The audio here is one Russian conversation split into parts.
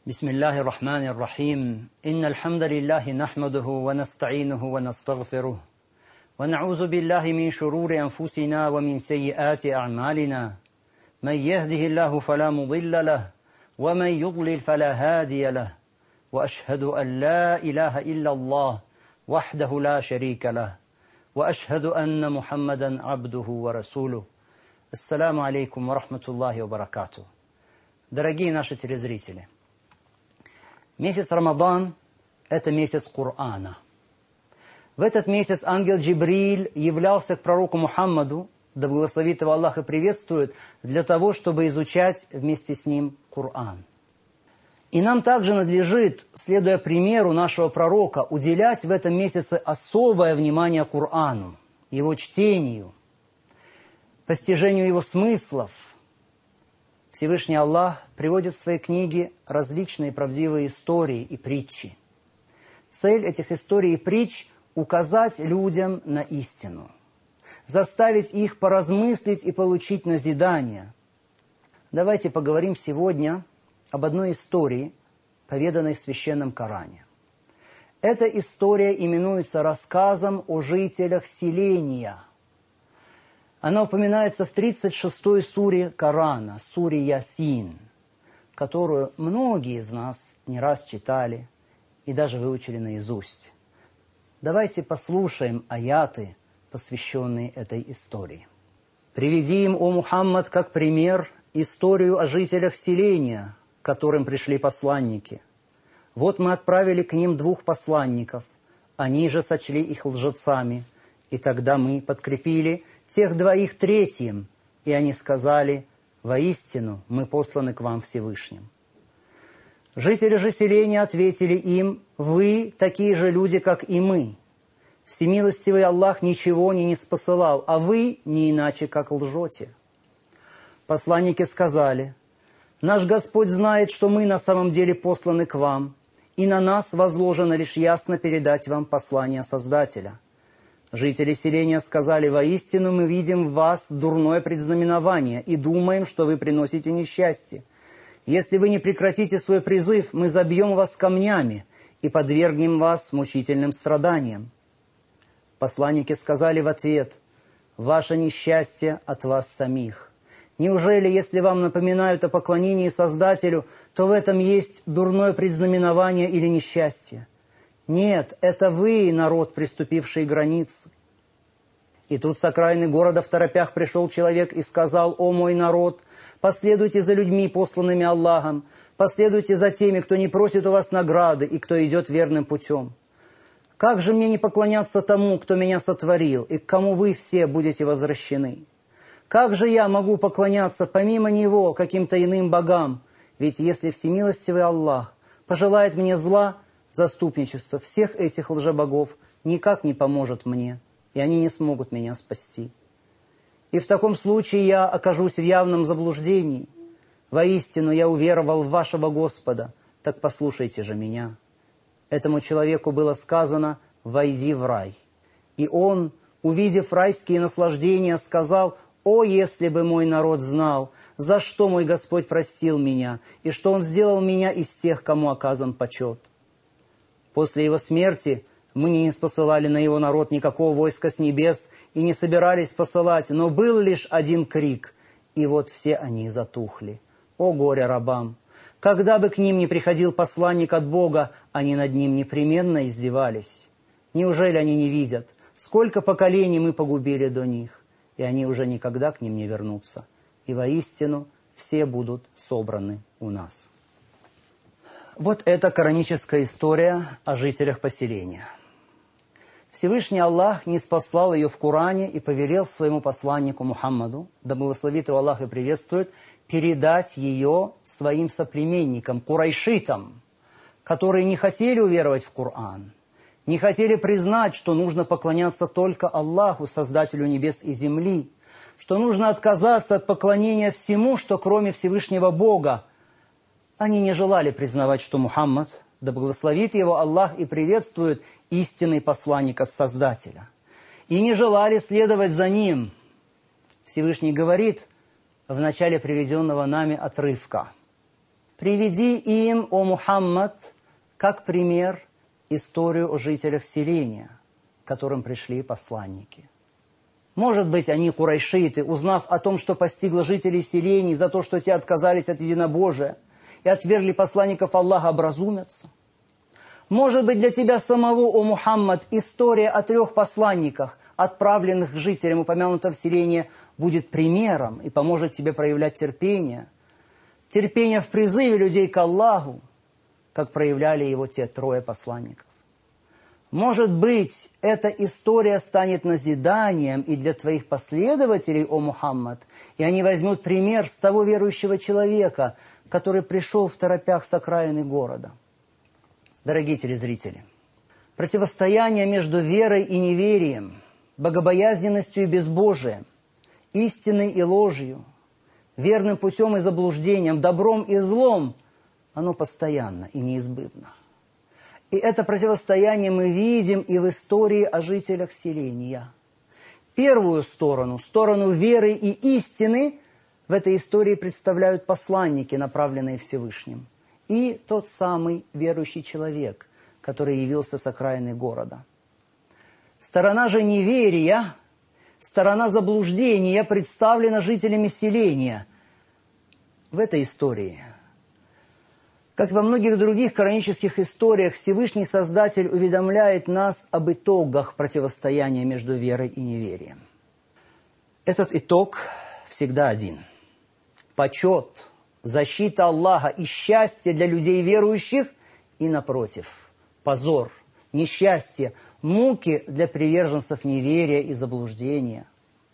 بسم الله الرحمن الرحيم إن الحمد لله نحمده ونستعينه ونستغفره ونعوذ بالله من شرور أنفسنا ومن سيئات أعمالنا من يهده الله فلا مضل له ومن يضلل فلا هادي له وأشهد أن لا إله إلا الله وحده لا شريك له وأشهد أن محمدا عبده ورسوله. Ассаламу алейкум ва рахматуллахи ва баракату. Дорогие наши телезрители, месяц Рамадан – это месяц Корана. В этот месяц ангел Джибриль являлся к пророку Мухаммаду, да благословит его Аллах и приветствует, для того, чтобы изучать вместе с ним Коран. И нам также надлежит, следуя примеру нашего пророка, уделять в этом месяце особое внимание Корану, его чтению, постижению его смыслов. Всевышний Аллах приводит в своей книге различные правдивые истории и притчи. Цель этих историй и притч – указать людям на истину, заставить их поразмыслить и получить назидание. Давайте поговорим сегодня об одной истории, поведанной в Священном Коране. Эта история именуется рассказом о жителях селения. Она упоминается в 36-й суре Корана, суре Ясин, которую многие из нас не раз читали и даже выучили наизусть. Давайте послушаем аяты, посвященные этой истории. «Приведи им, о Мухаммад, как пример историю о жителях селения, к которым пришли посланники. Вот мы отправили к ним 2 посланников, они же сочли их лжецами, и тогда мы подкрепили тех 2 3, и они сказали: воистину мы посланы к вам Всевышним. Жители же селения ответили им: вы такие же люди, как и мы. Всемилостивый Аллах ничего не ниспосылал, а вы не иначе, как лжете. Посланники сказали: наш Господь знает, что мы на самом деле посланы к вам, и на нас возложено лишь ясно передать вам послание Создателя. Жители селения сказали: воистину мы видим в вас дурное предзнаменование и думаем, что вы приносите несчастье. Если вы не прекратите свой призыв, мы забьем вас камнями и подвергнем вас мучительным страданиям. Посланники сказали в ответ: ваше несчастье от вас самих. Неужели, если вам напоминают о поклонении Создателю, то в этом есть дурное предзнаменование или несчастье? Нет, это вы, народ, приступивший границы. И тут с окраины города второпях пришел человек и сказал: о мой народ, последуйте за людьми, посланными Аллахом, последуйте за теми, кто не просит у вас награды и кто идет верным путем. Как же мне не поклоняться тому, кто меня сотворил, и к кому вы все будете возвращены? Как же я могу поклоняться помимо него каким-то иным богам? Ведь если всемилостивый Аллах пожелает мне зла, заступничество всех этих лжебогов никак не поможет мне, и они не смогут меня спасти. И в таком случае я окажусь в явном заблуждении. Воистину я уверовал в вашего Господа, так послушайте же меня». Этому человеку было сказано: «Войди в рай». И он, увидев райские наслаждения, сказал: «О, если бы мой народ знал, за что мой Господь простил меня, и что Он сделал меня из тех, кому оказан почет». После его смерти мы не ниспосылали на его народ никакого войска с небес и не собирались посылать, но был лишь один крик, и вот все они затухли. О горе рабам! Когда бы к ним ни приходил посланник от Бога, они над ним непременно издевались. Неужели они не видят, сколько поколений мы погубили до них, и они уже никогда к ним не вернутся, и воистину все будут собраны у нас. Вот это кораническая история о жителях поселения. Всевышний Аллах ниспослал ее в Коране и повелел своему посланнику Мухаммаду, да благословит его Аллах и приветствует, передать ее своим соплеменникам, курайшитам, которые не хотели уверовать в Коран, не хотели признать, что нужно поклоняться только Аллаху, Создателю небес и земли, что нужно отказаться от поклонения всему, что кроме Всевышнего Бога. Они не желали признавать, что Мухаммад, да благословит его Аллах и приветствует, истинный посланник от Создателя. И не желали следовать за ним. Всевышний говорит в начале приведенного нами отрывка: Приведи им, о Мухаммад, как пример историю о жителях селения, к которым пришли посланники. Может быть, они, курайшиты, узнав о том, что постигло жителей селений за то, что те отказались от единобожия и отвергли посланников Аллаха, образумятся. Может быть, для тебя самого, о Мухаммад, история о 3 посланниках, отправленных к жителям упомянутого селения, будет примером и поможет тебе проявлять терпение. Терпение в призыве людей к Аллаху, как проявляли его те 3 посланников. Может быть, эта история станет назиданием и для твоих последователей, о Мухаммад, и они возьмут пример с того верующего человека, который пришел второпях с окраины города. Дорогие телезрители, противостояние между верой и неверием, богобоязненностью и безбожием, истиной и ложью, верным путем и заблуждением, добром и злом, оно постоянно и неизбывно. И это противостояние мы видим и в истории о жителях селения. Первую сторону, сторону веры и истины, в этой истории представляют посланники, направленные Всевышним, и тот самый верующий человек, который явился с окраины города. Сторона же неверия, сторона заблуждения представлена жителями селения в этой истории. Как и во многих других коранических историях, Всевышний Создатель уведомляет нас об итогах противостояния между верой и неверием. Этот итог всегда один. Почет, защита Аллаха и счастье для людей верующих, и, напротив, позор, несчастье, муки для приверженцев неверия и заблуждения.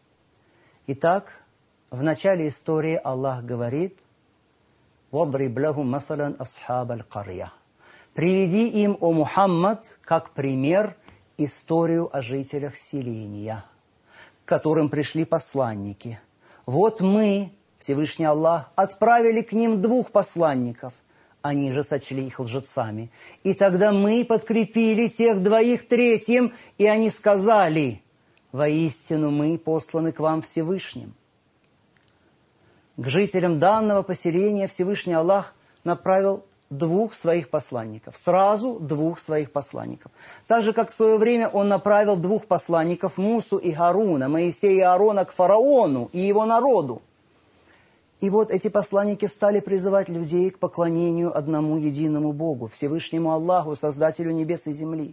Итак, в начале истории Аллах говорит: «Вадриб лахум масалан асхаб аль-карья». Приведи им, о Мухаммад, как пример историю о жителях селения, к которым пришли посланники. Вот мы, Всевышний Аллах, отправили к ним 2 посланников, они же сочли их лжецами. И тогда мы подкрепили тех 2 3, и они сказали: воистину мы посланы к вам Всевышним. К жителям данного поселения Всевышний Аллах направил 2 своих посланников. Сразу 2 своих посланников. Так же, как в свое время он направил 2 посланников, Мусу и Харуна, Моисея и Аарона, к фараону и его народу. И вот эти посланники стали призывать людей к поклонению одному единому Богу, Всевышнему Аллаху, Создателю небес и земли.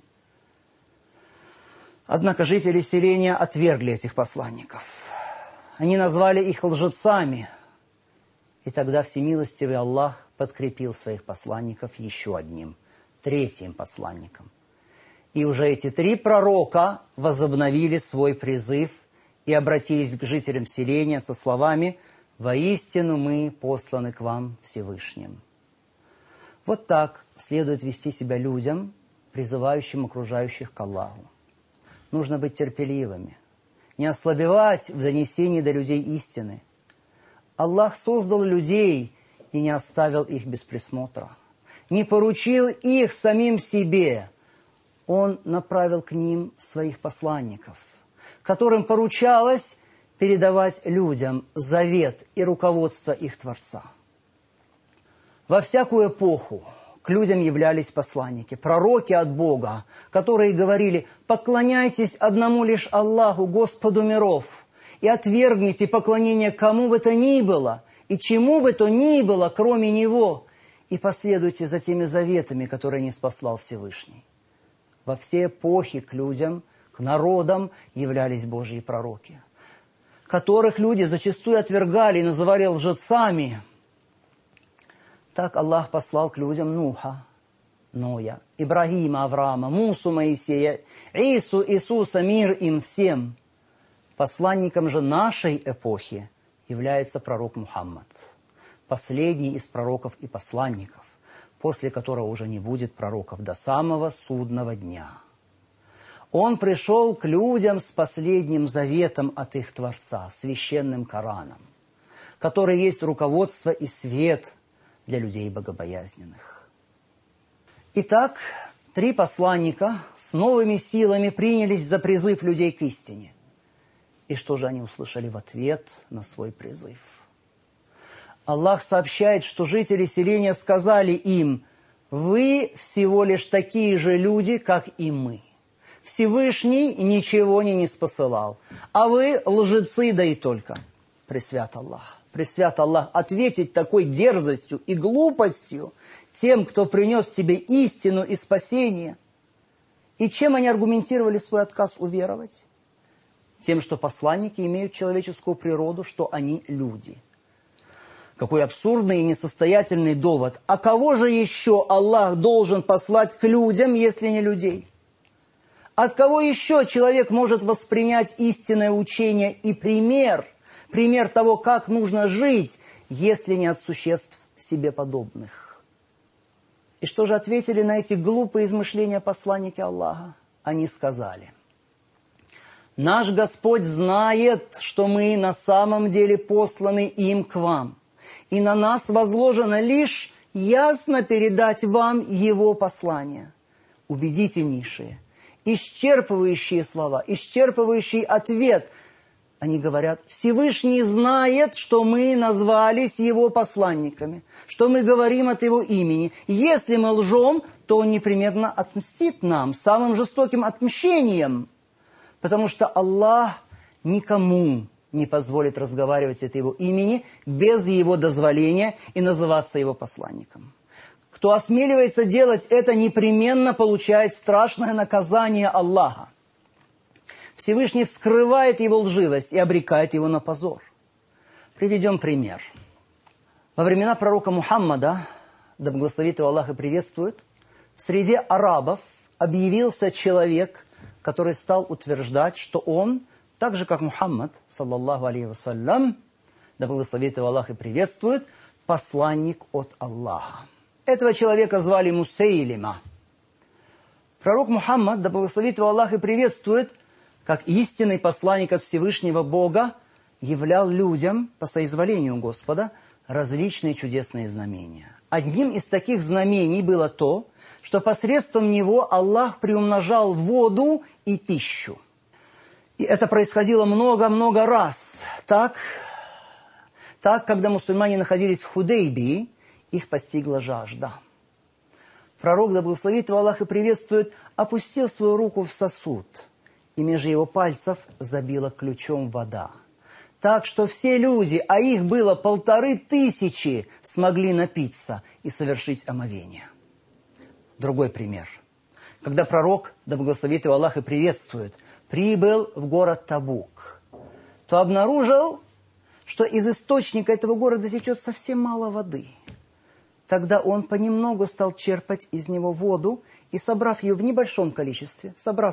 Однако жители селения отвергли этих посланников. Они назвали их лжецами. И тогда всемилостивый Аллах подкрепил своих посланников еще одним, 3 посланником. И уже эти 3 пророка возобновили свой призыв и обратились к жителям селения со словами: «Воистину мы посланы к вам Всевышним». Вот так следует вести себя людям, призывающим окружающих к Аллаху. Нужно быть терпеливыми, не ослабевать в донесении до людей истины. Аллах создал людей и не оставил их без присмотра, не поручил их самим себе. Он направил к ним своих посланников, которым поручалось передавать людям завет и руководство их Творца. Во всякую эпоху к людям являлись посланники, пророки от Бога, которые говорили: «Поклоняйтесь одному лишь Аллаху, Господу миров, и отвергните поклонение кому бы то ни было и чему бы то ни было, кроме Него, и последуйте за теми заветами, которые ниспослал Всевышний». Во все эпохи к людям, к народам являлись Божьи пророки, которых люди зачастую отвергали и называли лжецами. Так Аллах послал к людям Нуха, Ноя, Ибрагима, Авраама, Мусу, Моисея, Ису, Иисуса, мир им всем. Посланником же нашей эпохи является пророк Мухаммад, последний из пророков и посланников, после которого уже не будет пророков до самого судного дня. Он пришел к людям с последним заветом от их Творца, священным Кораном, который есть руководство и свет для людей богобоязненных. Итак, 3 посланника с новыми силами принялись за призыв людей к истине. И что же они услышали в ответ на свой призыв? Аллах сообщает, что жители селения сказали им: «Вы всего лишь такие же люди, как и мы. Всевышний ничего не ниспосылал, а вы лжецы, да и только». Пресвят Аллах ответить такой дерзостью и глупостью тем, кто принес тебе истину и спасение. И чем они аргументировали свой отказ уверовать? Тем, что посланники имеют человеческую природу, что они люди. Какой абсурдный и несостоятельный довод. А кого же еще Аллах должен послать к людям, если не людей? От кого еще человек может воспринять истинное учение и пример того, как нужно жить, если не от существ себе подобных? И что же ответили на эти глупые измышления посланники Аллаха? Они сказали: «Наш Господь знает, что мы на самом деле посланы им к вам, и на нас возложено лишь ясно передать вам Его послание». Убедительнейшие, исчерпывающие слова, исчерпывающий ответ. Они говорят: Всевышний знает, что мы назвались Его посланниками, что мы говорим от Его имени. Если мы лжем, то Он непременно отмстит нам самым жестоким отмщением, потому что Аллах никому не позволит разговаривать от Его имени без Его дозволения и называться Его посланником. Кто осмеливается делать это, непременно получает страшное наказание Аллаха. Всевышний вскрывает его лживость и обрекает его на позор. Приведем пример. Во времена пророка Мухаммада, да благословит его Аллах и приветствует, в среде арабов объявился человек, который стал утверждать, что он, так же как Мухаммад, саллаллаху алейхи вассалям, да благословит его Аллах и приветствует, посланник от Аллаха. Этого человека звали Мусейлима. Пророк Мухаммад, да благословит его Аллах и приветствует, как истинный посланник от Всевышнего Бога, являл людям, по соизволению Господа, различные чудесные знамения. Одним из таких знамений было то, что посредством него Аллах приумножал воду и пищу. И это происходило много-много раз. Так, когда мусульмане находились в Худейбии, их постигла жажда. Пророк, да благословит его Аллах и приветствует, опустил свою руку в сосуд, и между его пальцев забила ключом вода. Так что все люди, а их было 1500, смогли напиться и совершить омовение. Другой пример. Когда пророк, да благословит его Аллах и приветствует, прибыл в город Табук, то обнаружил, что из источника этого города течет совсем мало воды. Тогда он понемногу стал черпать из него воду и, собрав ее в небольшом количестве,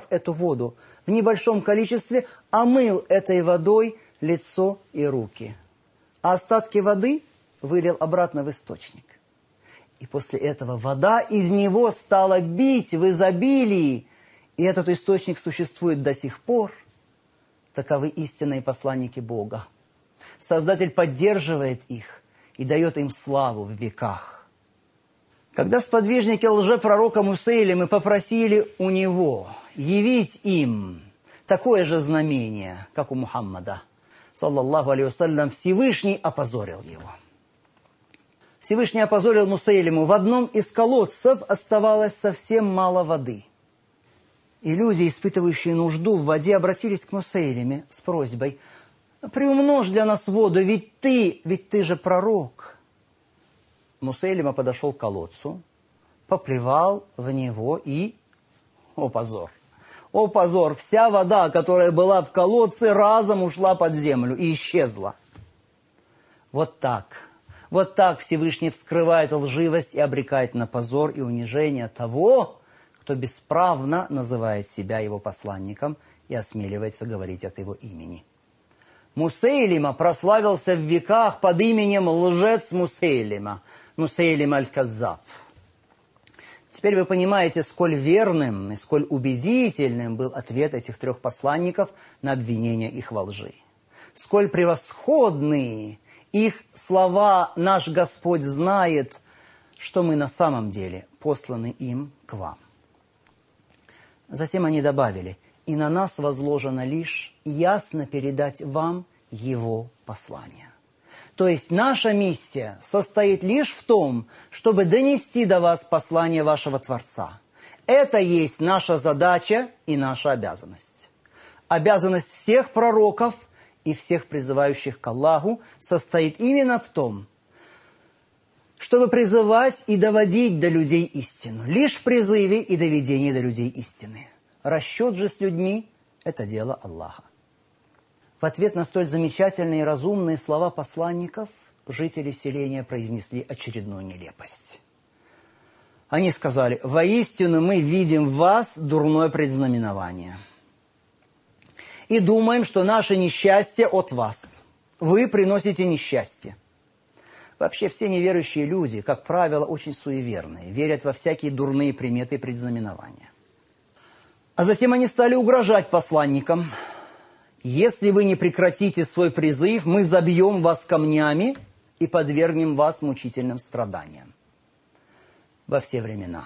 омыл этой водой лицо и руки. А остатки воды вылил обратно в источник. И после этого вода из него стала бить в изобилии. И этот источник существует до сих пор. Таковы истинные посланники Бога. Создатель поддерживает их и дает им славу в веках. Когда сподвижники лжепророка Мусейлимы попросили у него явить им такое же знамение, как у Мухаммада, саллаллаху алейхи вассалям, Всевышний опозорил его. Всевышний опозорил Мусейлиму. В одном из колодцев оставалось совсем мало воды. И люди, испытывающие нужду в воде, обратились к Мусейлиме с просьбой: «Приумножь для нас воду, ведь ты же пророк». Мусейлима подошел к колодцу, поплевал в него и... О позор! О позор! Вся вода, которая была в колодце, разом ушла под землю и исчезла. Вот так Всевышний вскрывает лживость и обрекает на позор и унижение того, кто бесправно называет себя его посланником и осмеливается говорить от его имени. Мусейлима прославился в веках под именем лжец Мусейлима, Мусейлим аль-Каззаб. Теперь вы понимаете, сколь верным и сколь убедительным был ответ этих трех посланников на обвинение их во лжи. Сколь превосходные их слова «Наш Господь знает, что мы на самом деле посланы им к вам». Затем они добавили: «И на нас возложено лишь ясно передать вам Его послание». То есть наша миссия состоит лишь в том, чтобы донести до вас послание вашего Творца. Это есть наша задача и наша обязанность. Обязанность всех пророков и всех призывающих к Аллаху состоит именно в том, чтобы призывать и доводить до людей истину. Лишь в призыве и доведении до людей истины. Расчет же с людьми – это дело Аллаха. В ответ на столь замечательные и разумные слова посланников, жители селения произнесли очередную нелепость. Они сказали: «Воистину мы видим в вас дурное предзнаменование. И думаем, что наше несчастье от вас. Вы приносите несчастье». Вообще все неверующие люди, как правило, очень суеверные, верят во всякие дурные приметы и предзнаменования. А затем они стали угрожать посланникам: «Если вы не прекратите свой призыв, мы забьем вас камнями и подвергнем вас мучительным страданиям». Во все времена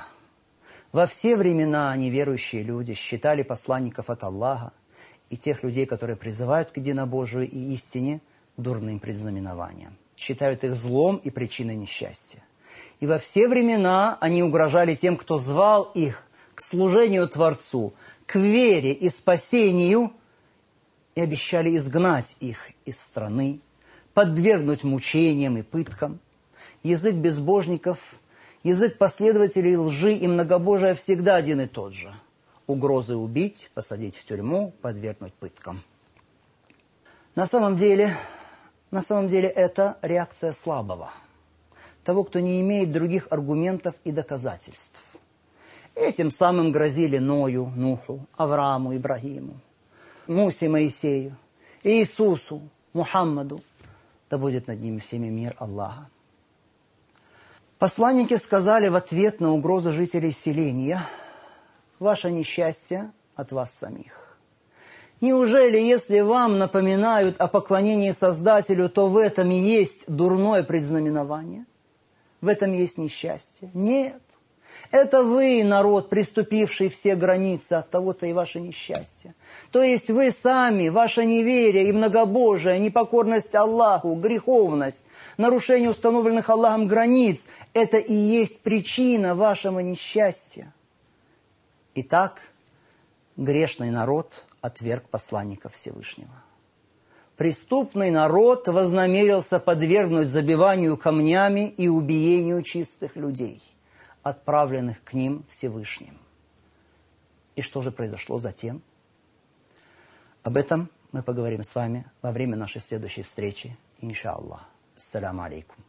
неверующие люди считали посланников от Аллаха и тех людей, которые призывают к единобожию и истине, дурным предзнаменованием. Считают их злом и причиной несчастья. И во все времена они угрожали тем, кто звал их к служению Творцу, к вере и спасению, и обещали изгнать их из страны, подвергнуть мучениям и пыткам. Язык безбожников, язык последователей лжи и многобожия всегда один и тот же. Угрозы убить, посадить в тюрьму, подвергнуть пыткам. На самом деле это реакция слабого, того, кто не имеет других аргументов и доказательств. Этим самым грозили Ною, Нуху, Аврааму, Ибрагиму, Мусе, Моисею, Иисусу, Мухаммаду, да будет над ними всеми мир Аллаха. Посланники сказали в ответ на угрозы жителей селения: «Ваше несчастье от вас самих. Неужели, если вам напоминают о поклонении Создателю, то в этом и есть дурное предзнаменование? В этом есть несчастье? Нет. Это вы, народ, приступивший все границы, от того-то и ваше несчастье. То есть вы сами, ваше неверие и многобожие, непокорность Аллаху, греховность, нарушение установленных Аллахом границ – это и есть причина вашего несчастья». Итак, грешный народ отверг посланников Всевышнего. Преступный народ вознамерился подвергнуть забиванию камнями и убиению чистых людей, отправленных к ним Всевышним. И что же произошло затем? Об этом мы поговорим с вами во время нашей следующей встречи, иншаллах. Ассаляму алейкум.